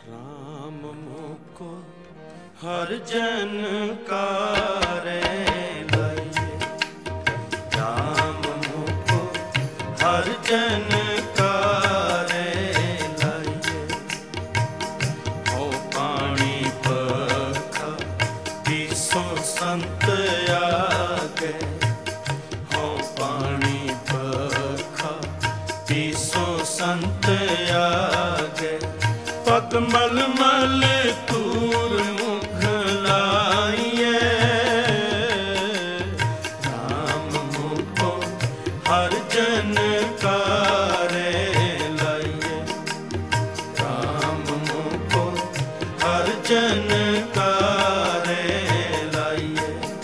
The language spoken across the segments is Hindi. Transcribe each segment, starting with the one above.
राम मुको हर जन का रे लाइए, राम मुको हर जन का रे लाइए। हो पानी पखा तीसो संत आगे, हो पानी पखा तीसो संत आगे। पग मल मल तूर मुख लाइए, राम मुको हर जन का रे लाइए, राम मुको हर जन का रे लाइए।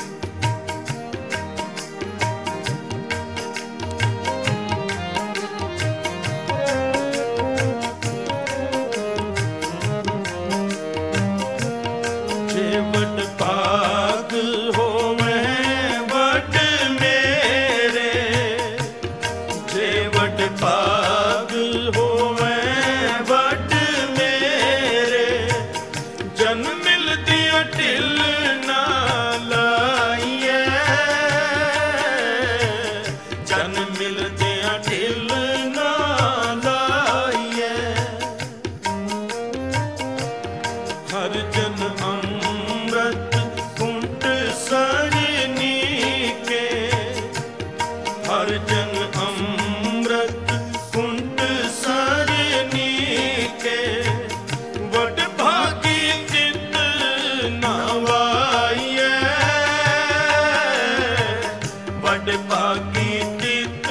वड पाग हो मैं वड मेरे, जे वड पाग हो मैं वड मेरे। जन मिल दिया ढिल ना लाइए, जन मिल दिया ढिल ना लाइए। हर जन अमृत कुंट सरनी के, हर जन अमृत कुंट सरनी के। वड भागी चित नवाइए, वड भागी चित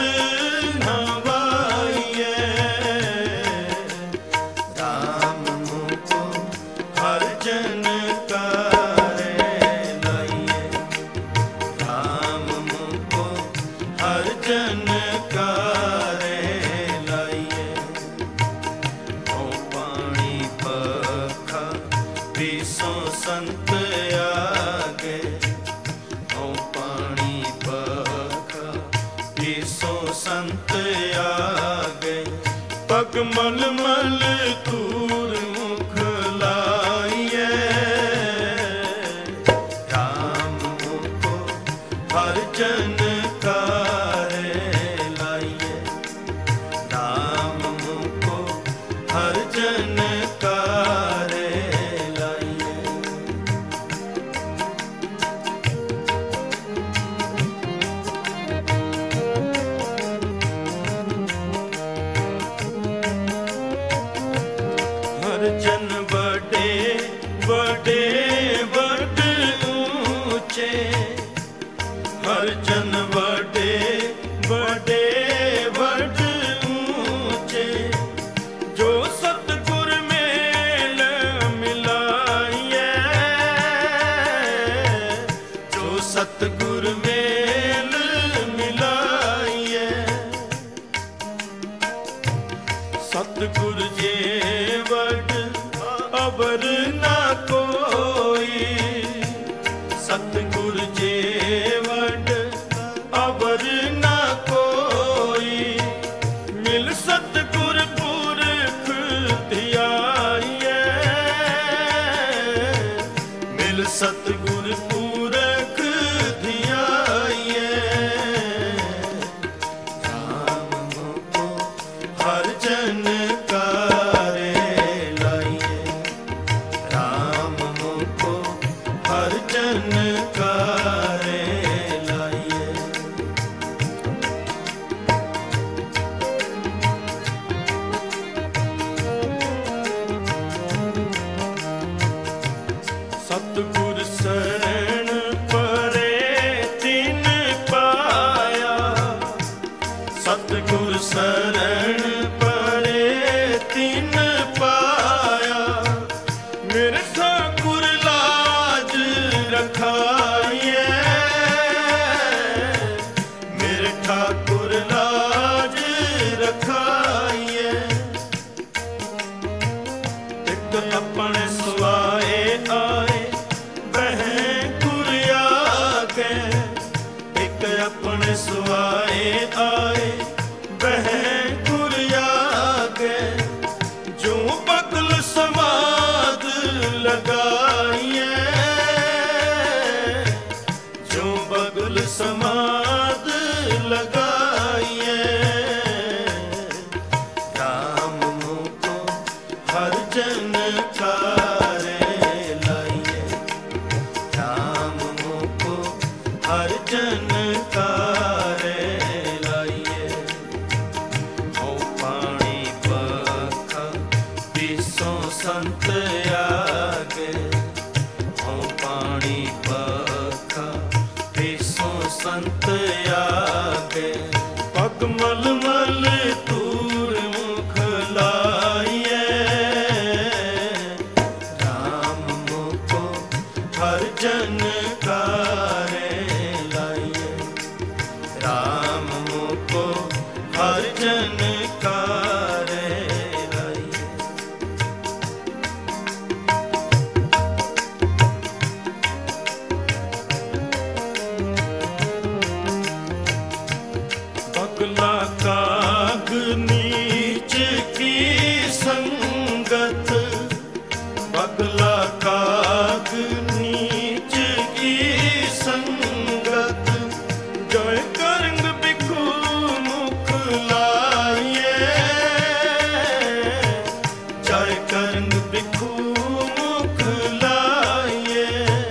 नवाइए। राम मुको हर जन का रे लाइए, राम मुको हर जन का रे लाइए। हो पानी पखा तीसो संत आगे, हो पानी पखा तीसो संत आगे। पग मल मल तूर मुख लाइए, राम मुको हर जन का रे लाइए, राम मुको हर जन का रे लाइए। हर जन बड़े बड़े बड़ ऊंचे, हर जन बड़े बड़े बड़ ऊंचे। जो सतगुर मेल मिलाइए, जो सतगुर मेल मिलाइए। सतगुर जे वड अवर ना कोई, सतगुर जे वड अवर ना कोई। मिल सतगुर पुरख धियाइए, मिल सतगुर पुरख धियाइए। राम मुको हर जन का रे लाइए, राम मुको हर जन का रे लाइए। सतगुर शरण परे तिन पाया, सतगुर शरण परे तिन पाया। मेरे ठाकुर लाज रखाइए, मेरे ठाकुर लाज रखाइए। एक अपने सुआए आए बह गुर आगे, एक अपने सुआए आए बह गुर संत आगे, हों पानी पखा तीसो संत आगे। पग मल मल तूर मुख लाइए, राम मुको हर जन कारे लाइए, राम मुको हर जन कारे लाइए। बगला काग नीच की संगत, बगला काग नीच की संगत। जय करंग बिखु मुख लाइए, जय करंग बिखु मुख लाइए।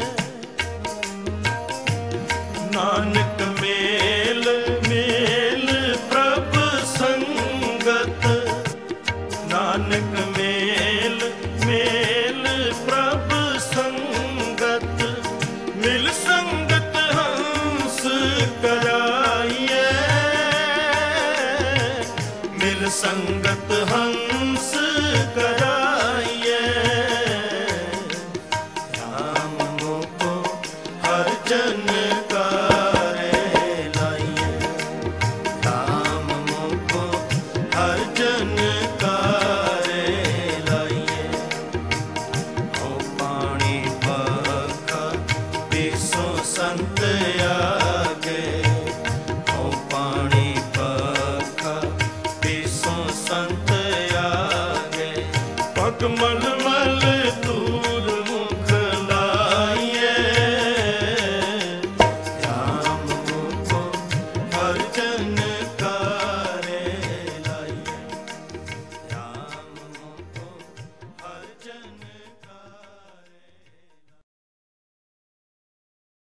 नानक मेल मेल प्रभ संगत, नानक मेल मेल प्रभ संगत। मिल संगत हंस कराइए, मिल संगत हंस कराइए।